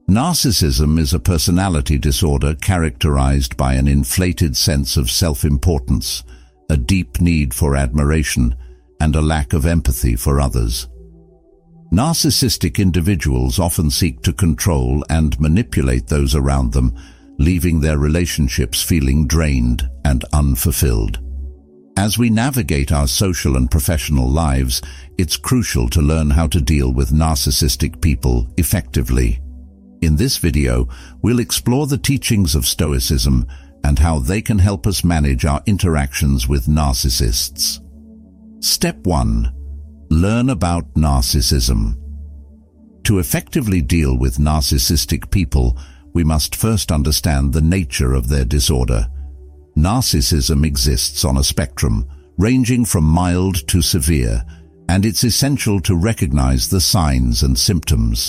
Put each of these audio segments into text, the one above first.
Narcissism is a personality disorder characterized by an inflated sense of self-importance, a deep need for admiration, and a lack of empathy for others. Narcissistic individuals often seek to control and manipulate those around them, leaving their relationships feeling drained and unfulfilled. As we navigate our social and professional lives, it's crucial to learn how to deal with narcissistic people effectively. In this video, we'll explore the teachings of Stoicism and how they can help us manage our interactions with narcissists. Step 1. Learn about narcissism. To effectively deal with narcissistic people, we must first understand the nature of their disorder. Narcissism exists on a spectrum, ranging from mild to severe, and it's essential to recognize the signs and symptoms.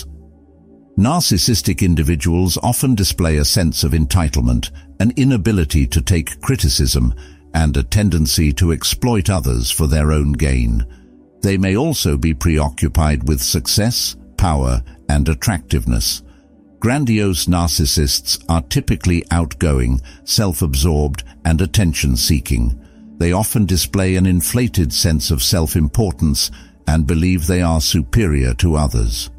Narcissistic individuals often display a sense of entitlement, an inability to take criticism, and a tendency to exploit others for their own gain. They may also be preoccupied with success, power, and attractiveness. Grandiose narcissists are typically outgoing, self-absorbed, and attention-seeking. They often display an inflated sense of self-importance and believe they are superior to others.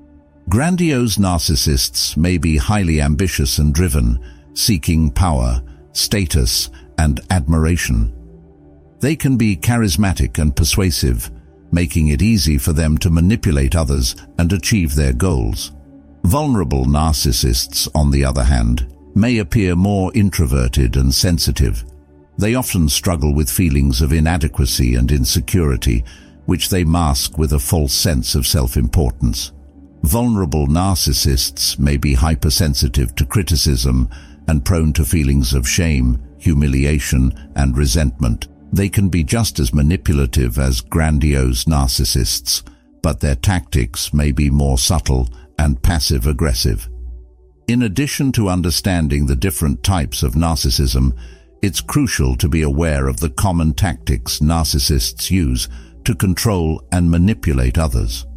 Grandiose narcissists may be highly ambitious and driven, seeking power, status, and admiration. They can be charismatic and persuasive, making it easy for them to manipulate others and achieve their goals. Vulnerable narcissists, on the other hand, may appear more introverted and sensitive. They often struggle with feelings of inadequacy and insecurity, which they mask with a false sense of self-importance. Vulnerable narcissists may be hypersensitive to criticism and prone to feelings of shame, humiliation, and resentment. They can be just as manipulative as grandiose narcissists, but their tactics may be more subtle and passive-aggressive. In addition to understanding the different types of narcissism, it's crucial to be aware of the common tactics narcissists use to control and manipulate others.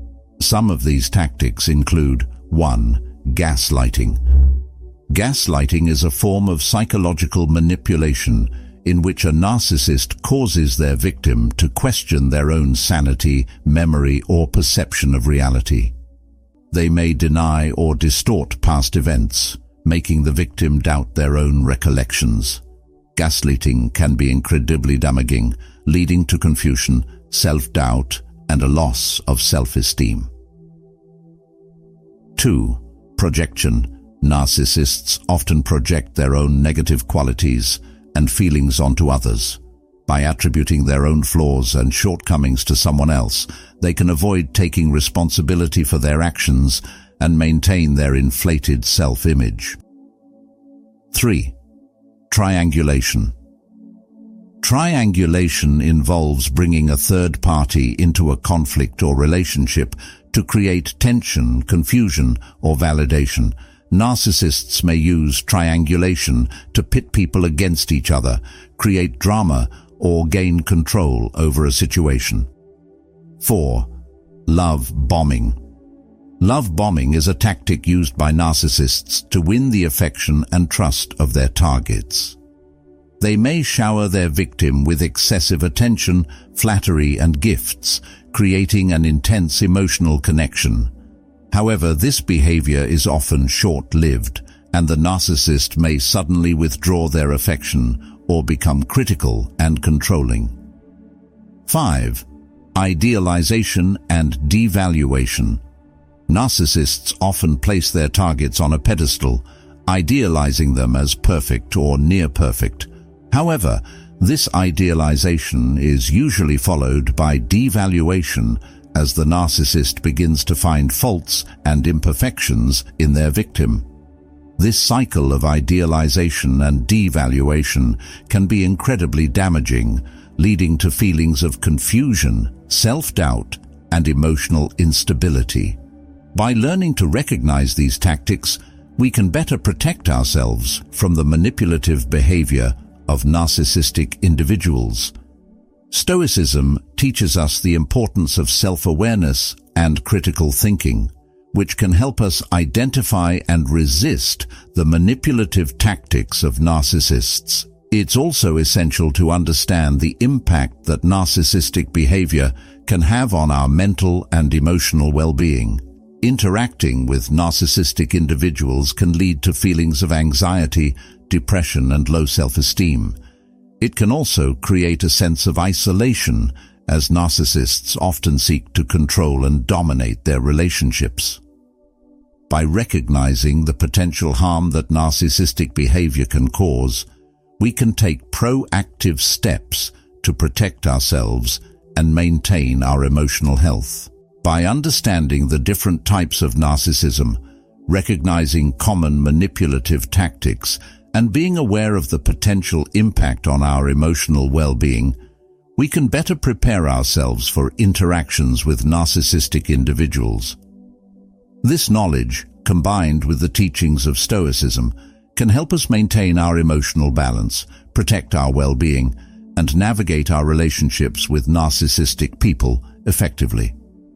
Some of these tactics include 1. Gaslighting. Gaslighting is a form of psychological manipulation in which a narcissist causes their victim to question their own sanity, memory, or perception of reality. They may deny or distort past events, making the victim doubt their own recollections. Gaslighting can be incredibly damaging, leading to confusion, self-doubt, and a loss of self-esteem. 2. Projection. Narcissists often project their own negative qualities and feelings onto others. By attributing their own flaws and shortcomings to someone else, they can avoid taking responsibility for their actions and maintain their inflated self-image. 3. Triangulation. Triangulation involves bringing a third party into a conflict or relationship to create tension, confusion, or validation. Narcissists may use triangulation to pit people against each other, create drama, or gain control over a situation. 4. Love bombing. Love bombing is a tactic used by narcissists to win the affection and trust of their targets. They may shower their victim with excessive attention, flattery, and gifts, creating an intense emotional connection. However, this behavior is often short-lived, and the narcissist may suddenly withdraw their affection or become critical and controlling. 5. Idealization and devaluation. Narcissists often place their targets on a pedestal, idealizing them as perfect or near-perfect. However, this idealization is usually followed by devaluation as the narcissist begins to find faults and imperfections in their victim. This cycle of idealization and devaluation can be incredibly damaging, leading to feelings of confusion, self-doubt, and emotional instability. By learning to recognize these tactics, we can better protect ourselves from the manipulative behavior of narcissistic individuals. Stoicism teaches us the importance of self-awareness and critical thinking. which can help us identify and resist the manipulative tactics of narcissists. It's also essential to understand the impact that narcissistic behavior can have on our mental and emotional well-being. Interacting with narcissistic individuals can lead to feelings of anxiety, depression, and low self-esteem. It can also create a sense of isolation, as narcissists often seek to control and dominate their relationships. By recognizing the potential harm that narcissistic behavior can cause, we can take proactive steps to protect ourselves and maintain our emotional health. By understanding the different types of narcissism, recognizing common manipulative tactics, and being aware of the potential impact on our emotional well-being, we can better prepare ourselves for interactions with narcissistic individuals. This knowledge, combined with the teachings of Stoicism, can help us maintain our emotional balance, protect our well-being, and navigate our relationships with narcissistic people effectively.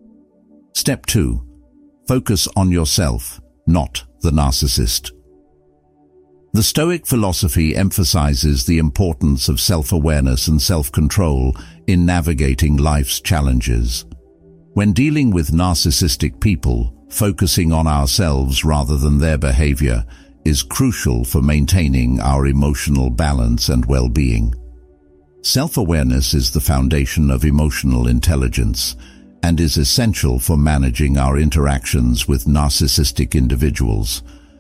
Step 2. Focus on yourself, not the narcissist. The Stoic philosophy emphasizes the importance of self-awareness and self-control in navigating life's challenges. When dealing with narcissistic people, focusing on ourselves rather than their behavior is crucial for maintaining our emotional balance and well-being. Self-awareness is the foundation of emotional intelligence and is essential for managing our interactions with narcissistic individuals.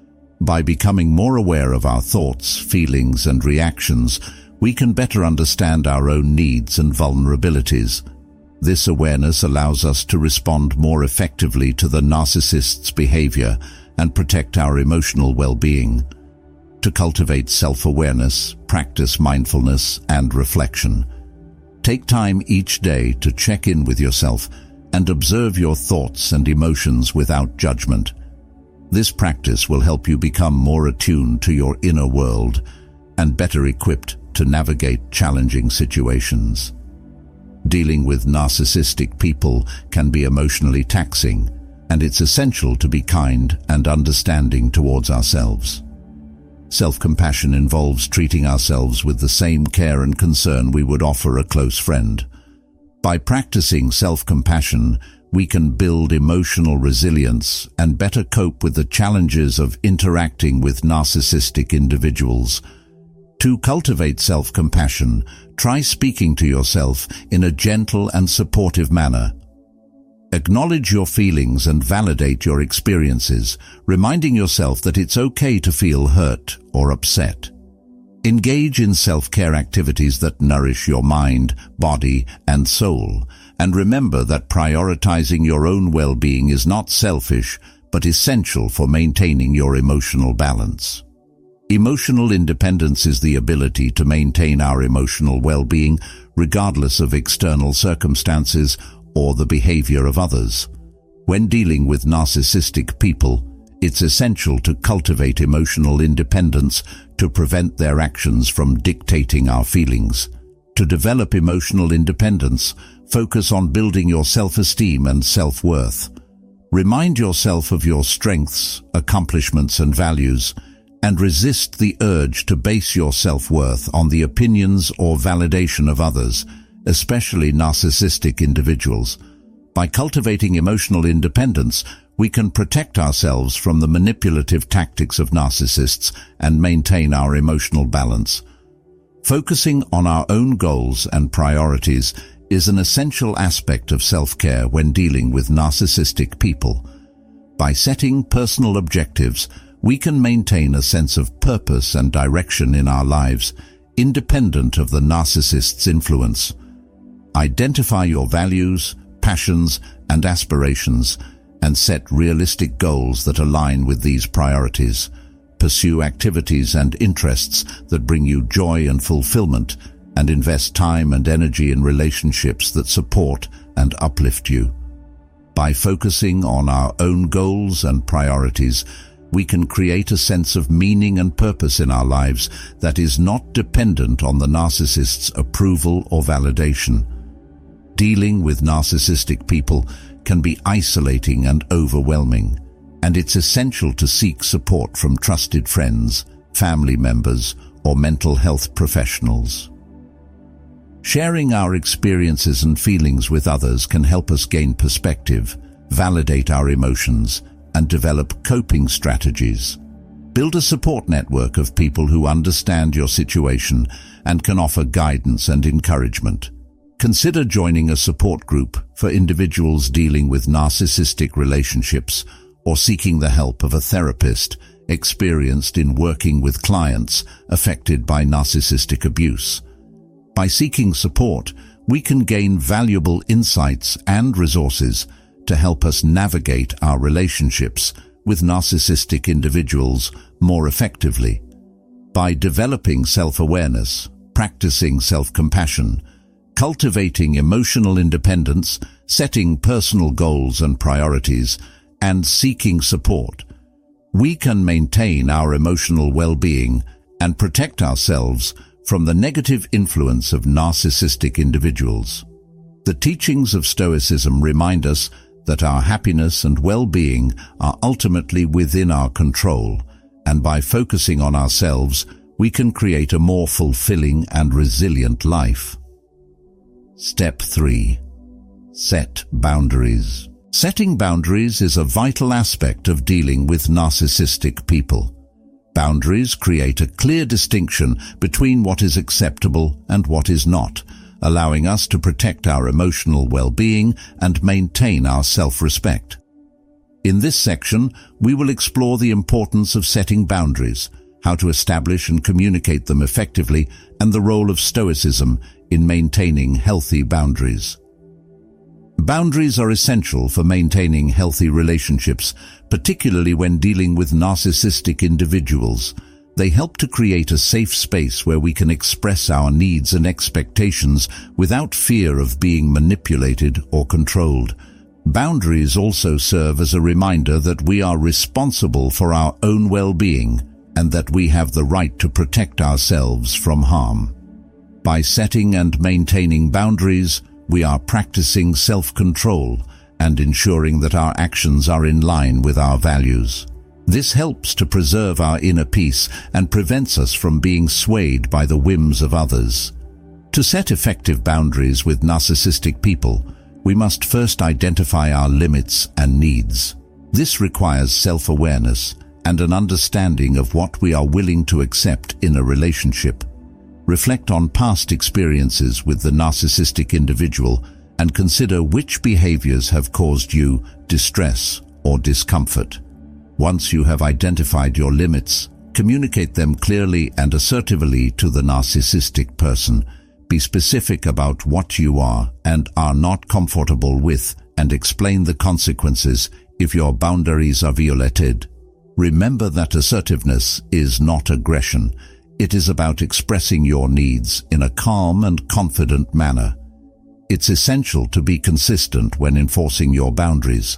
By becoming more aware of our thoughts, feelings, and reactions, we can better understand our own needs and vulnerabilities. This awareness allows us to respond more effectively to the narcissist's behavior and protect our emotional well-being. To cultivate self-awareness, practice mindfulness and reflection. Take time each day to check in with yourself and observe your thoughts and emotions without judgment. This practice will help you become more attuned to your inner world and better equipped to navigate challenging situations. Dealing with narcissistic people can be emotionally taxing, and it's essential to be kind and understanding towards ourselves. Self-compassion involves treating ourselves with the same care and concern we would offer a close friend. By practicing self-compassion, we can build emotional resilience and better cope with the challenges of interacting with narcissistic individuals. To cultivate self-compassion, try speaking to yourself in a gentle and supportive manner. Acknowledge your feelings and validate your experiences, reminding yourself that it's okay to feel hurt or upset. Engage in self-care activities that nourish your mind, body, and soul, and remember that prioritizing your own well-being is not selfish, but essential for maintaining your emotional balance. Emotional independence is the ability to maintain our emotional well-being regardless of external circumstances or the behavior of others. When dealing with narcissistic people, it's essential to cultivate emotional independence to prevent their actions from dictating our feelings. To develop emotional independence, focus on building your self-esteem and self-worth. Remind yourself of your strengths, accomplishments, and values, and resist the urge to base your self-worth on the opinions or validation of others, especially narcissistic individuals. By cultivating emotional independence, we can protect ourselves from the manipulative tactics of narcissists and maintain our emotional balance. Focusing on our own goals and priorities is an essential aspect of self-care when dealing with narcissistic people. By setting personal objectives, we can maintain a sense of purpose and direction in our lives, independent of the narcissist's influence. Identify your values, passions, and aspirations, and set realistic goals that align with these priorities. Pursue activities and interests that bring you joy and fulfillment, and invest time and energy in relationships that support and uplift you. By focusing on our own goals and priorities, we can create a sense of meaning and purpose in our lives that is not dependent on the narcissist's approval or validation. Dealing with narcissistic people can be isolating and overwhelming. and it's essential to seek support from trusted friends, family members, or mental health professionals. Sharing our experiences and feelings with others can help us gain perspective, validate our emotions, and develop coping strategies. Build a support network of people who understand your situation and can offer guidance and encouragement. Consider joining a support group for individuals dealing with narcissistic relationships or seeking the help of a therapist experienced in working with clients affected by narcissistic abuse. By seeking support, we can gain valuable insights and resources to help us navigate our relationships with narcissistic individuals more effectively. By developing self-awareness, practicing self-compassion, cultivating emotional independence, setting personal goals and priorities, and seeking support, we can maintain our emotional well-being and protect ourselves from the negative influence of narcissistic individuals. The teachings of Stoicism remind us that our happiness and well-being are ultimately within our control, and by focusing on ourselves, we can create a more fulfilling and resilient life. Step 3. Set boundaries. Setting boundaries is a vital aspect of dealing with narcissistic people. Boundaries create a clear distinction between what is acceptable and what is not, allowing us to protect our emotional well-being and maintain our self-respect. In this section, we will explore the importance of setting boundaries, how to establish and communicate them effectively, and the role of Stoicism in maintaining healthy boundaries. Boundaries are essential for maintaining healthy relationships, particularly when dealing with narcissistic individuals. They help to create a safe space where we can express our needs and expectations without fear of being manipulated or controlled. Boundaries also serve as a reminder that we are responsible for our own well-being and that we have the right to protect ourselves from harm. By setting and maintaining boundaries, we are practicing self-control and ensuring that our actions are in line with our values. This helps to preserve our inner peace and prevents us from being swayed by the whims of others. To set effective boundaries with narcissistic people, we must first identify our limits and needs. This requires self-awareness and an understanding of what we are willing to accept in a relationship. Reflect on past experiences with the narcissistic individual and consider which behaviors have caused you distress or discomfort. Once you have identified your limits, communicate them clearly and assertively to the narcissistic person. Be specific about what you are and are not comfortable with and explain the consequences if your boundaries are violated. Remember that assertiveness is not aggression. It is about expressing your needs in a calm and confident manner. It's essential to be consistent when enforcing your boundaries.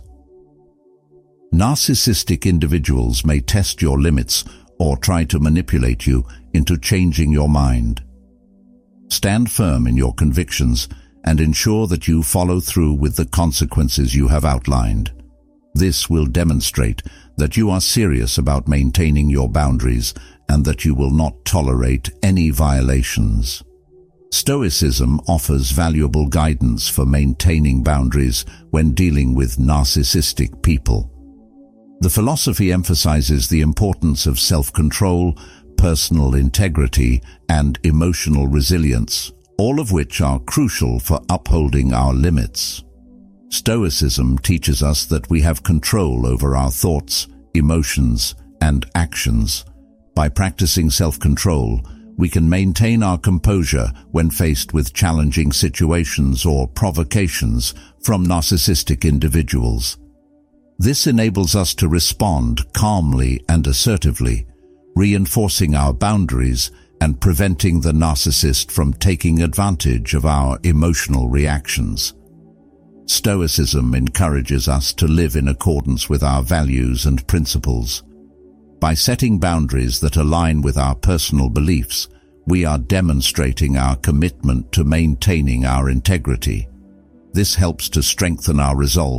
Narcissistic individuals may test your limits or try to manipulate you into changing your mind. Stand firm in your convictions and ensure that you follow through with the consequences you have outlined. This will demonstrate that you are serious about maintaining your boundaries and that you will not tolerate any violations. Stoicism offers valuable guidance for maintaining boundaries when dealing with narcissistic people. The philosophy emphasizes the importance of self-control, personal integrity, and emotional resilience, all of which are crucial for upholding our limits. Stoicism teaches us that we have control over our thoughts, emotions, and actions. By practicing self-control, we can maintain our composure when faced with challenging situations or provocations from narcissistic individuals. This enables us to respond calmly and assertively, reinforcing our boundaries and preventing the narcissist from taking advantage of our emotional reactions. Stoicism encourages us to live in accordance with our values and principles. By setting boundaries that align with our personal beliefs, we are demonstrating our commitment to maintaining our integrity. This helps to strengthen our resolve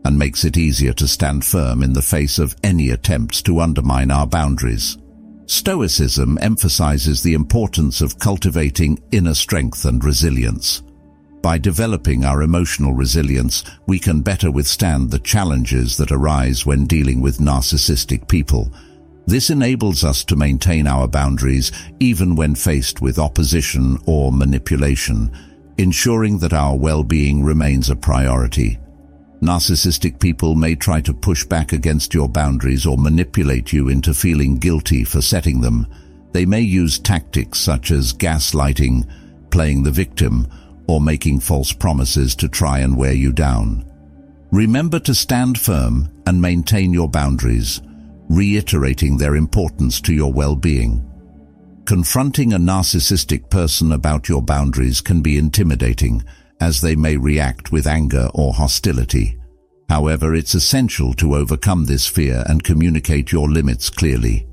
and makes it easier to stand firm in the face of any attempts to undermine our boundaries. Stoicism emphasizes the importance of cultivating inner strength and resilience. By developing our emotional resilience, we can better withstand the challenges that arise when dealing with narcissistic people. This enables us to maintain our boundaries even when faced with opposition or manipulation, ensuring that our well-being remains a priority. Narcissistic people may try to push back against your boundaries or manipulate you into feeling guilty for setting them. They may use tactics such as gaslighting, playing the victim, or making false promises to try and wear you down. Remember to stand firm and maintain your boundaries, reiterating their importance to your well-being. Confronting a narcissistic person about your boundaries can be intimidating, as they may react with anger or hostility. However, it's essential to overcome this fear and communicate your limits clearly.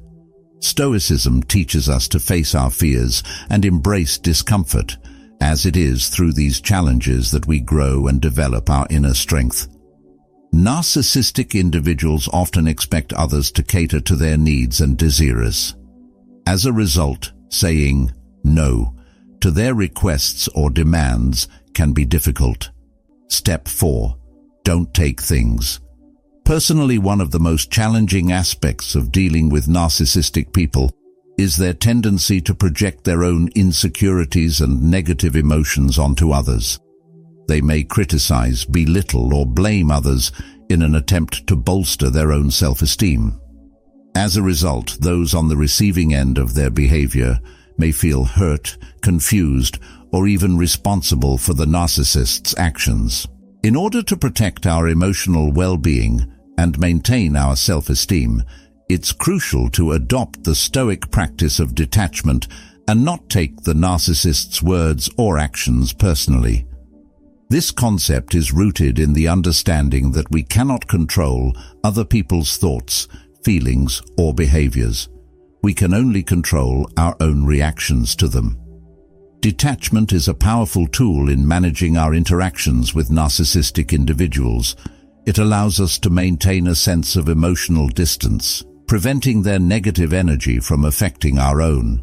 Stoicism teaches us to face our fears and embrace discomfort, as it is through these challenges that we grow and develop our inner strength. Narcissistic individuals often expect others to cater to their needs and desires. As a result, saying no to their requests or demands can be difficult. Step 4. Don't take things. Personally, one of the most challenging aspects of dealing with narcissistic people is their tendency to project their own insecurities and negative emotions onto others. They may criticize, belittle, or blame others in an attempt to bolster their own self-esteem. As a result, those on the receiving end of their behavior may feel hurt, confused, or even responsible for the narcissist's actions. In order to protect our emotional well-being and maintain our self-esteem, it's crucial to adopt the Stoic practice of detachment and not take the narcissist's words or actions personally. This concept is rooted in the understanding that we cannot control other people's thoughts, feelings, or behaviors. We can only control our own reactions to them. Detachment is a powerful tool in managing our interactions with narcissistic individuals. It allows us to maintain a sense of emotional distance, preventing their negative energy from affecting our own.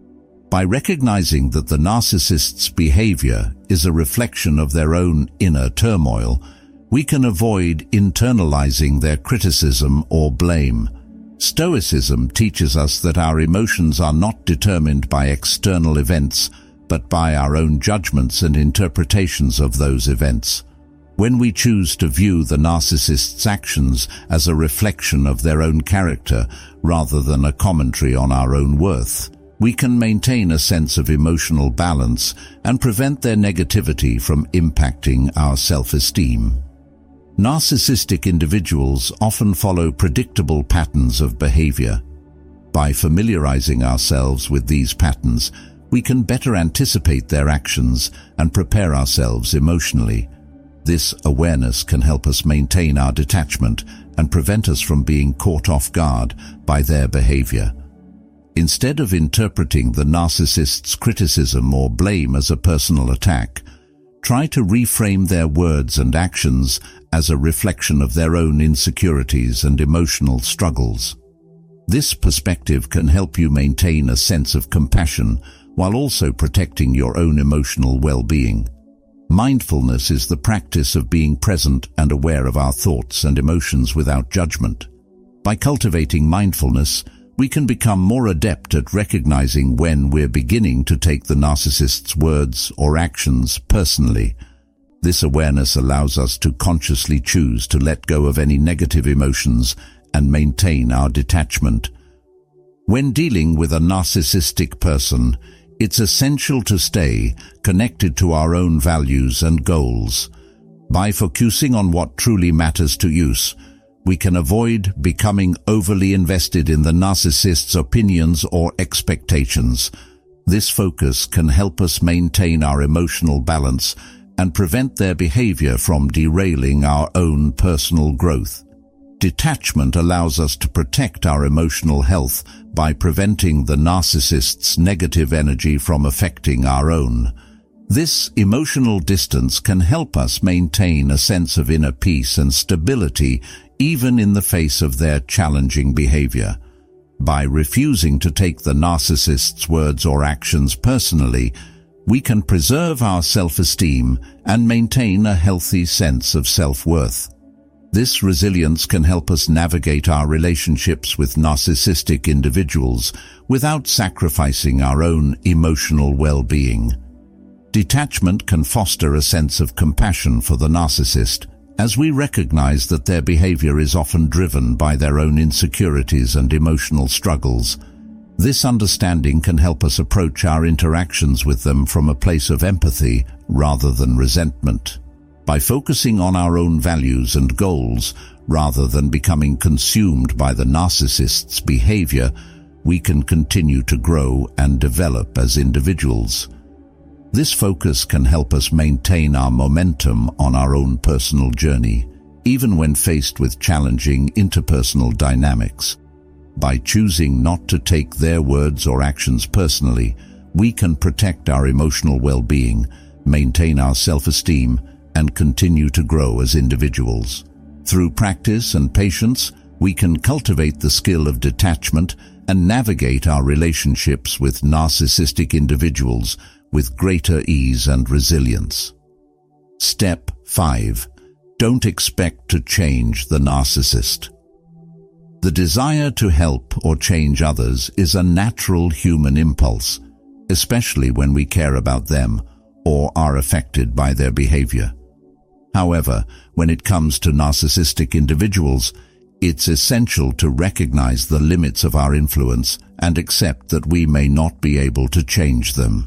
By recognizing that the narcissist's behavior is a reflection of their own inner turmoil, we can avoid internalizing their criticism or blame. Stoicism teaches us that our emotions are not determined by external events, but by our own judgments and interpretations of those events. When we choose to view the narcissist's actions as a reflection of their own character rather than a commentary on our own worth, we can maintain a sense of emotional balance and prevent their negativity from impacting our self-esteem. Narcissistic individuals often follow predictable patterns of behavior. By familiarizing ourselves with these patterns, we can better anticipate their actions and prepare ourselves emotionally. This awareness can help us maintain our detachment and prevent us from being caught off guard by their behavior. Instead of interpreting the narcissist's criticism or blame as a personal attack, try to reframe their words and actions as a reflection of their own insecurities and emotional struggles. This perspective can help you maintain a sense of compassion while also protecting your own emotional well-being. Mindfulness is the practice of being present and aware of our thoughts and emotions without judgment. By cultivating mindfulness, we can become more adept at recognizing when we're beginning to take the narcissist's words or actions personally. This awareness allows us to consciously choose to let go of any negative emotions and maintain our detachment. When dealing with a narcissistic person, it's essential to stay connected to our own values and goals. By focusing on what truly matters to us, we can avoid becoming overly invested in the narcissist's opinions or expectations. This focus can help us maintain our emotional balance and prevent their behavior from derailing our own personal growth. Detachment allows us to protect our emotional health by preventing the narcissist's negative energy from affecting our own. This emotional distance can help us maintain a sense of inner peace and stability even in the face of their challenging behavior. By refusing to take the narcissist's words or actions personally, we can preserve our self-esteem and maintain a healthy sense of self-worth. This resilience can help us navigate our relationships with narcissistic individuals without sacrificing our own emotional well-being. Detachment can foster a sense of compassion for the narcissist, as we recognize that their behavior is often driven by their own insecurities and emotional struggles. This understanding can help us approach our interactions with them from a place of empathy rather than resentment. By focusing on our own values and goals, rather than becoming consumed by the narcissist's behavior, we can continue to grow and develop as individuals. This focus can help us maintain our momentum on our own personal journey, even when faced with challenging interpersonal dynamics. By choosing not to take their words or actions personally, we can protect our emotional well-being, maintain our self-esteem, and continue to grow as individuals. Through practice and patience, we can cultivate the skill of detachment and navigate our relationships with narcissistic individuals with greater ease and resilience. Step 5. Don't expect to change the narcissist. The desire to help or change others is a natural human impulse, especially when we care about them or are affected by their behavior. However, when it comes to narcissistic individuals, it's essential to recognize the limits of our influence and accept that we may not be able to change them.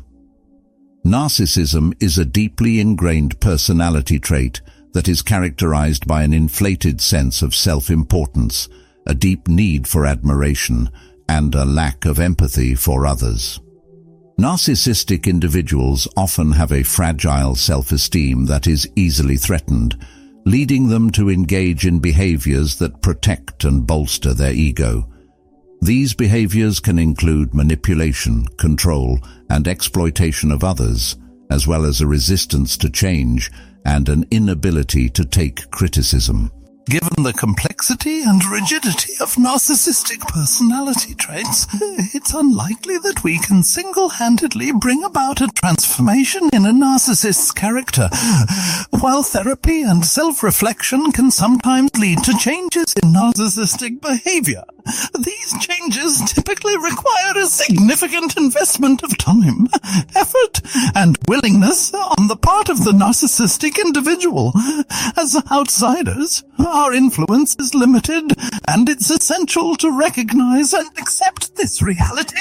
Narcissism is a deeply ingrained personality trait that is characterized by an inflated sense of self-importance, a deep need for admiration, and a lack of empathy for others. Narcissistic individuals often have a fragile self-esteem that is easily threatened, leading them to engage in behaviors that protect and bolster their ego. These behaviors can include manipulation, control, and exploitation of others, as well as a resistance to change and an inability to take criticism. Given the complexity and rigidity of narcissistic personality traits, it's unlikely that we can single-handedly bring about a transformation in a narcissist's character. While therapy and self-reflection can sometimes lead to changes in narcissistic behavior, these changes typically require a significant investment of time, effort, and willingness on the part of the narcissistic individual. As outsiders, our influence is limited, and it's essential to recognize and accept this reality.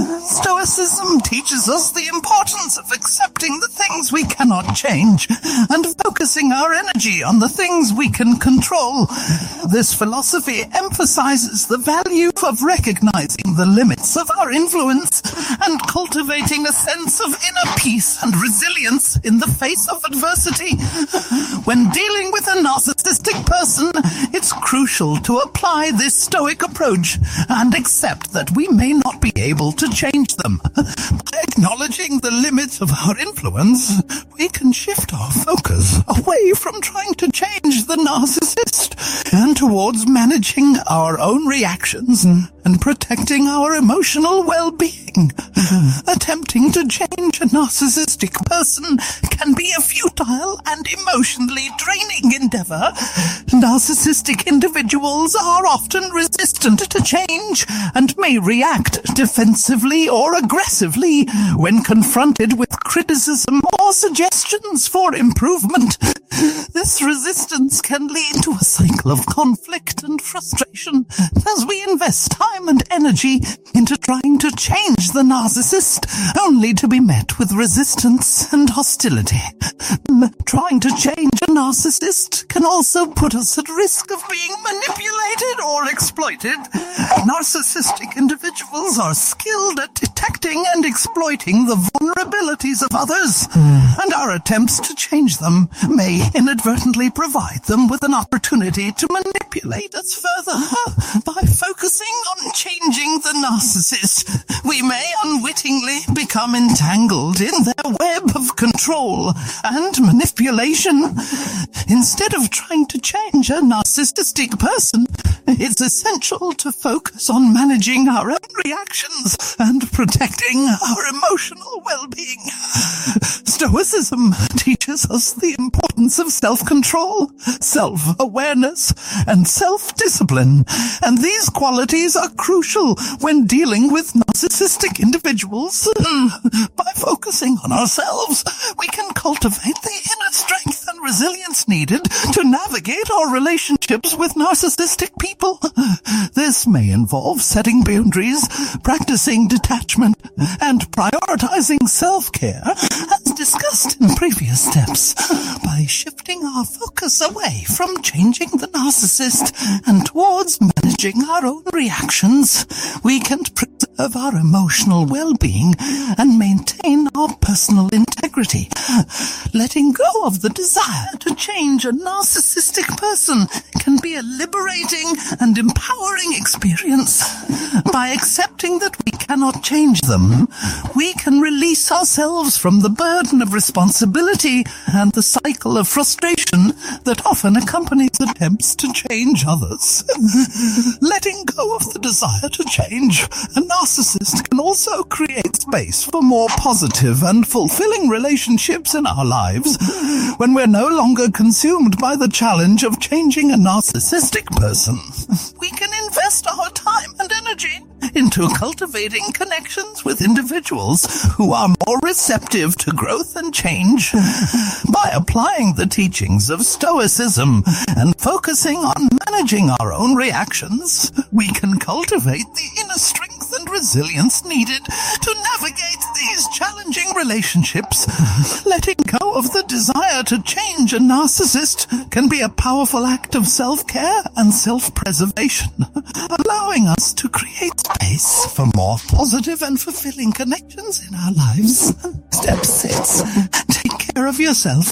Stoicism teaches us the importance of accepting the things we cannot change and focusing our energy on the things we can control. This philosophy emphasizes the value of recognizing the limits of our influence and cultivating a sense of inner peace and resilience in the face of adversity. When dealing with a narcissistic person, it's crucial to apply this stoic approach and accept that we may not be able to change them. By acknowledging the limits of our influence, we can shift our focus away from trying to change the narcissist and towards managing our own reactions and protecting our emotional well-being. Attempting to change a narcissistic person can be a futile and emotionally draining endeavor. Narcissistic individuals are often resistant to change and may react defensively or aggressively when confronted with criticism or suggestions for improvement. This resistance can lead to a cycle of conflict and frustration as we invest time and energy into trying to change the narcissist, only to be met with resistance and hostility. Trying to change a narcissist can also put us at risk of being manipulated or exploited. Narcissistic individuals are skilled at detecting protecting and exploiting the vulnerabilities of others, and our attempts to change them may inadvertently provide them with an opportunity to manipulate us further. By focusing on changing the narcissist, we may unwittingly become entangled in their web of control and manipulation. Instead of trying to change a narcissistic person, it's essential to focus on managing our own reactions and protecting our emotional well-being. Stoicism teaches us the importance of self-control, self-awareness, and self-discipline, and these qualities are crucial when dealing with narcissistic individuals. By focusing on ourselves, we can cultivate the inner strength and resilience needed to navigate our relationships with narcissistic people. This may involve setting boundaries, practicing detachment, and prioritizing self-care, as discussed in previous steps. By shifting our focus away from changing the narcissist and towards managing our own reactions, we can preserve our emotional well-being and maintain our personal integrity. Letting go of the desire to change a narcissistic person can be a liberating and empowering experience. By accepting that we cannot change them, we can release ourselves from the burden of responsibility and the cycle of frustration that often accompanies attempts to change others. Letting go of the desire to change a narcissist can also create space for more positive and fulfilling relationships in our lives. When we're no longer consumed by the challenge of changing a narcissistic person, we can invest our time and energy into cultivating connections with individuals who are more receptive to growth and change. By applying the teachings of Stoicism and focusing on managing our own reactions, we can cultivate the inner strength and resilience needed to navigate these challenging relationships. Letting go of the desire to change a narcissist can be a powerful act of self-care and self-preservation, allowing us to create space for more positive and fulfilling connections in our lives. Step 6. Take care of yourself.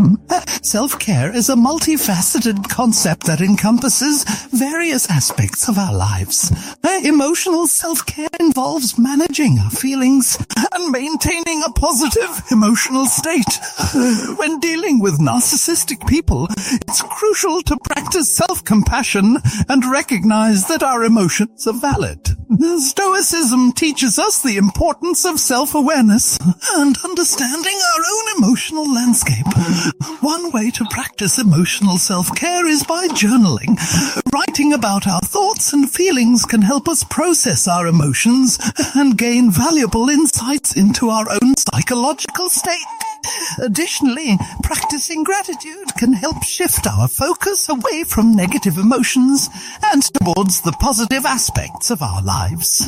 Self-care is a multifaceted concept that encompasses various aspects of our lives. Emotional self-care involves managing our feelings and maintaining a positive emotional state. When dealing with narcissistic people, it's crucial to practice self-compassion and recognize that our emotions are valid. Stoicism teaches us the importance of self-awareness and understanding our own emotional landscape. One way to practice emotional self-care is by journaling. Writing about our thoughts and feelings can help us process our emotions and gain valuable insights into our own psychological state. Additionally, practicing gratitude can help shift our focus away from negative emotions and towards the positive aspects of our lives.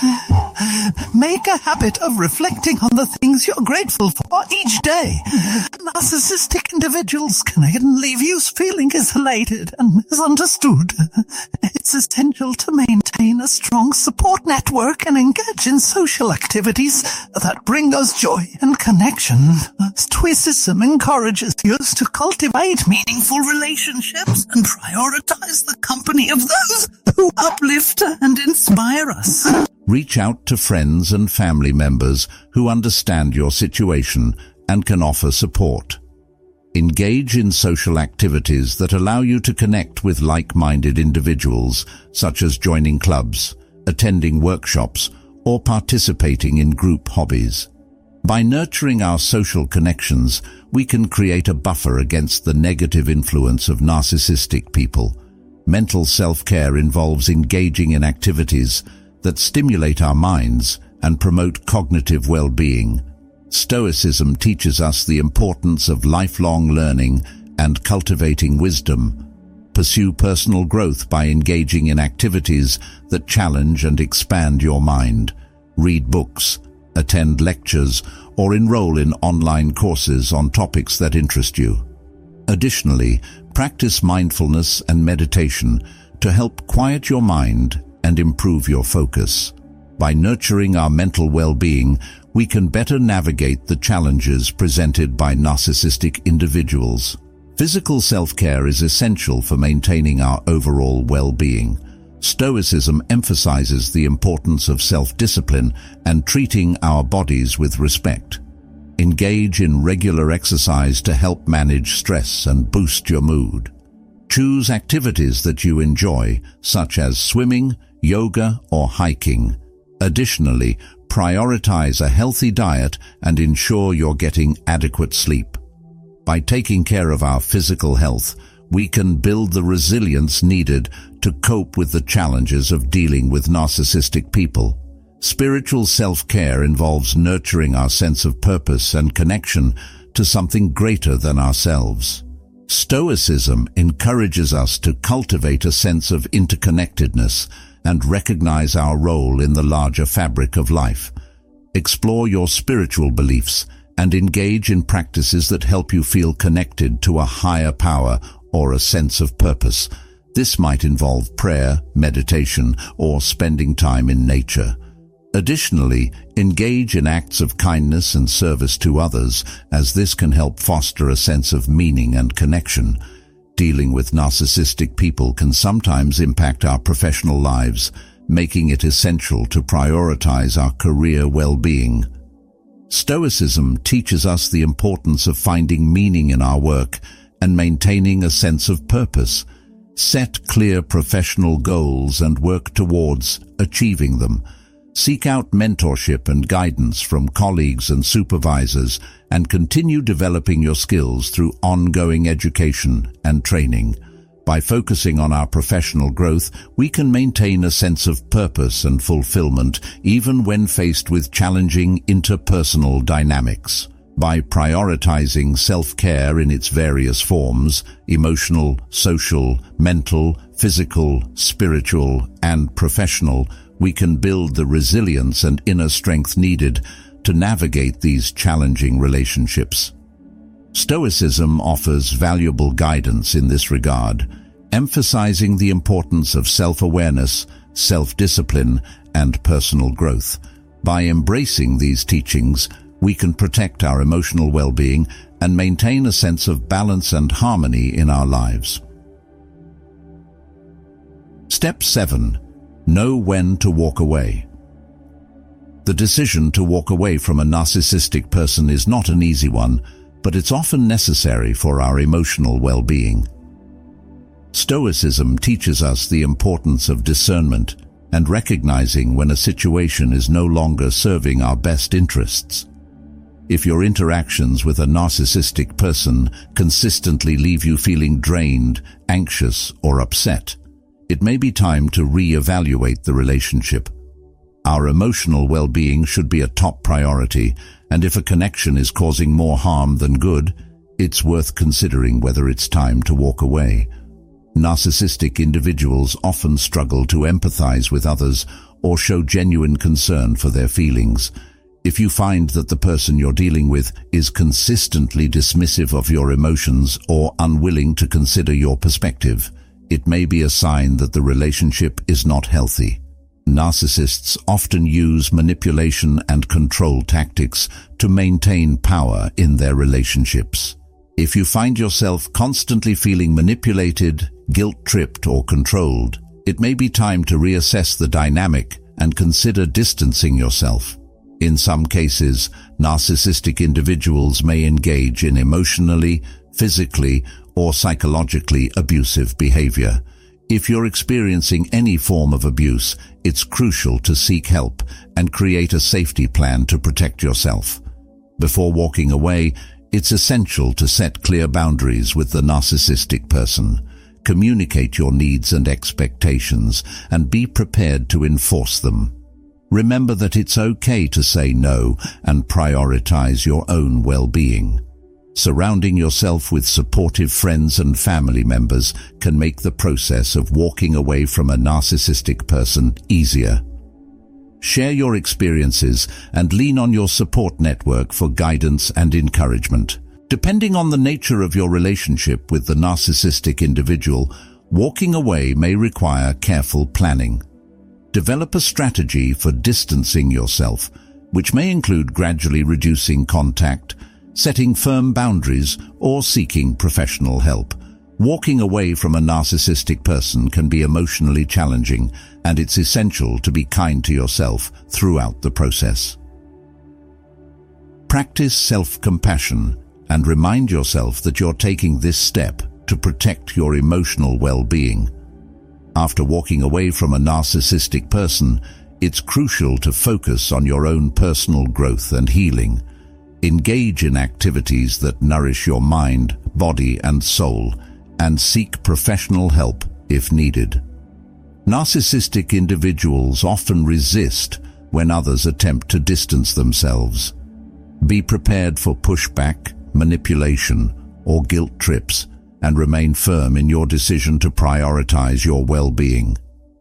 Make a habit of reflecting on the things you're grateful for each day. Narcissistic individuals can leave you feeling isolated and misunderstood. It's essential to maintain a strong support network and engage in social activities that bring us joy and connection. Stoicism encourages us to cultivate meaningful relationships and prioritize the company of those who uplift and inspire us. Reach out to friends and family members who understand your situation and can offer support. Engage in social activities that allow you to connect with like-minded individuals, such as joining clubs, attending workshops, or participating in group hobbies. By nurturing our social connections, we can create a buffer against the negative influence of narcissistic people. Mental self-care involves engaging in activities that stimulate our minds and promote cognitive well-being. Stoicism teaches us the importance of lifelong learning and cultivating wisdom. Pursue personal growth by engaging in activities that challenge and expand your mind. Read books, attend lectures, or enroll in online courses on topics that interest you. Additionally, practice mindfulness and meditation to help quiet your mind and improve your focus. By nurturing our mental well-being, we can better navigate the challenges presented by narcissistic individuals. Physical self-care is essential for maintaining our overall well-being. Stoicism emphasizes the importance of self-discipline and treating our bodies with respect. Engage in regular exercise to help manage stress and boost your mood. Choose activities that you enjoy, such as swimming, yoga, or hiking. Additionally, prioritize a healthy diet and ensure you're getting adequate sleep. By taking care of our physical health, we can build the resilience needed to cope with the challenges of dealing with narcissistic people. Spiritual self-care involves nurturing our sense of purpose and connection to something greater than ourselves. Stoicism encourages us to cultivate a sense of interconnectedness and recognize our role in the larger fabric of life. Explore your spiritual beliefs and engage in practices that help you feel connected to a higher power or a sense of purpose. This might involve prayer, meditation, or spending time in nature. Additionally, engage in acts of kindness and service to others, as this can help foster a sense of meaning and connection. Dealing with narcissistic people can sometimes impact our professional lives, making it essential to prioritize our career well-being. Stoicism teaches us the importance of finding meaning in our work and maintaining a sense of purpose. Set clear professional goals and work towards achieving them. Seek out mentorship and guidance from colleagues and supervisors, and continue developing your skills through ongoing education and training. By focusing on our professional growth, we can maintain a sense of purpose and fulfillment even when faced with challenging interpersonal dynamics. By prioritizing self-care in its various forms, emotional, social, mental, physical, spiritual, and professional, we can build the resilience and inner strength needed to navigate these challenging relationships. Stoicism offers valuable guidance in this regard, emphasizing the importance of self-awareness, self-discipline, and personal growth. By embracing these teachings, we can protect our emotional well-being and maintain a sense of balance and harmony in our lives. Step 7. Know when to walk away. The decision to walk away from a narcissistic person is not an easy one, but it's often necessary for our emotional well-being. Stoicism teaches us the importance of discernment and recognizing when a situation is no longer serving our best interests. If your interactions with a narcissistic person consistently leave you feeling drained, anxious, or upset, it may be time to re-evaluate the relationship. Our emotional well-being should be a top priority, and if a connection is causing more harm than good, it's worth considering whether it's time to walk away. Narcissistic individuals often struggle to empathize with others or show genuine concern for their feelings. If you find that the person you're dealing with is consistently dismissive of your emotions or unwilling to consider your perspective, it may be a sign that the relationship is not healthy. Narcissists often use manipulation and control tactics to maintain power in their relationships. If you find yourself constantly feeling manipulated, guilt-tripped, or controlled, it may be time to reassess the dynamic and consider distancing yourself. In some cases, narcissistic individuals may engage in emotionally, physically, or psychologically abusive behavior. If you're experiencing any form of abuse, it's crucial to seek help and create a safety plan to protect yourself. Before walking away, it's essential to set clear boundaries with the narcissistic person. Communicate your needs and expectations and be prepared to enforce them. Remember that it's okay to say no and prioritize your own well-being. Surrounding yourself with supportive friends and family members can make the process of walking away from a narcissistic person easier. Share your experiences and lean on your support network for guidance and encouragement. Depending on the nature of your relationship with the narcissistic individual, walking away may require careful planning. Develop a strategy for distancing yourself, which may include gradually reducing contact, setting firm boundaries, or seeking professional help. Walking away from a narcissistic person can be emotionally challenging, and it's essential to be kind to yourself throughout the process. Practice self-compassion and remind yourself that you're taking this step to protect your emotional well-being. After walking away from a narcissistic person, it's crucial to focus on your own personal growth and healing. Engage in activities that nourish your mind, body, and soul, and seek professional help if needed. Narcissistic individuals often resist when others attempt to distance themselves. Be prepared for pushback, manipulation, or guilt trips, and remain firm in your decision to prioritize your well-being.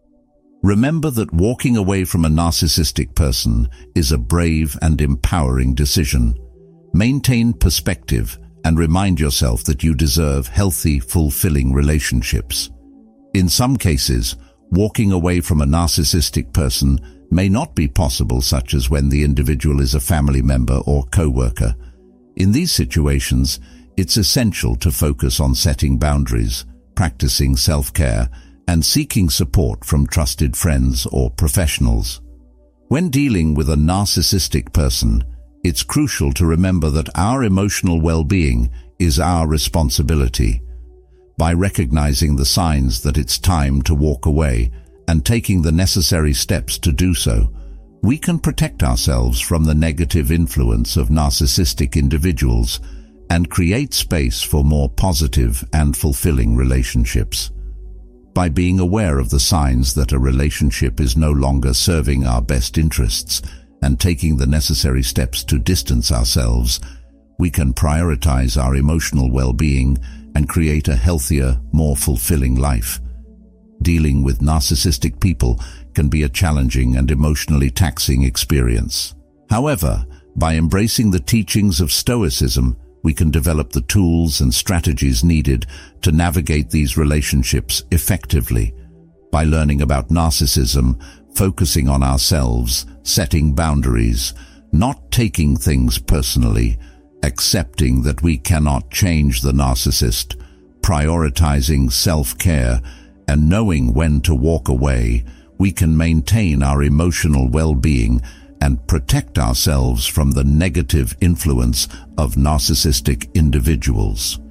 Remember that walking away from a narcissistic person is a brave and empowering decision. Maintain perspective and remind yourself that you deserve healthy, fulfilling relationships. In some cases, walking away from a narcissistic person may not be possible, such as when the individual is a family member or co-worker. In these situations, it's essential to focus on setting boundaries, practicing self-care, and seeking support from trusted friends or professionals. When dealing with a narcissistic person, it's crucial to remember that our emotional well-being is our responsibility. By recognizing the signs that it's time to walk away and taking the necessary steps to do so, we can protect ourselves from the negative influence of narcissistic individuals and create space for more positive and fulfilling relationships. By being aware of the signs that a relationship is no longer serving our best interests and taking the necessary steps to distance ourselves, we can prioritize our emotional well-being and create a healthier, more fulfilling life. Dealing with narcissistic people can be a challenging and emotionally taxing experience. However, by embracing the teachings of Stoicism, we can develop the tools and strategies needed to navigate these relationships effectively. By learning about narcissism, focusing on ourselves, setting boundaries, not taking things personally, accepting that we cannot change the narcissist, prioritizing self-care, and knowing when to walk away, we can maintain our emotional well-being and protect ourselves from the negative influence of narcissistic individuals.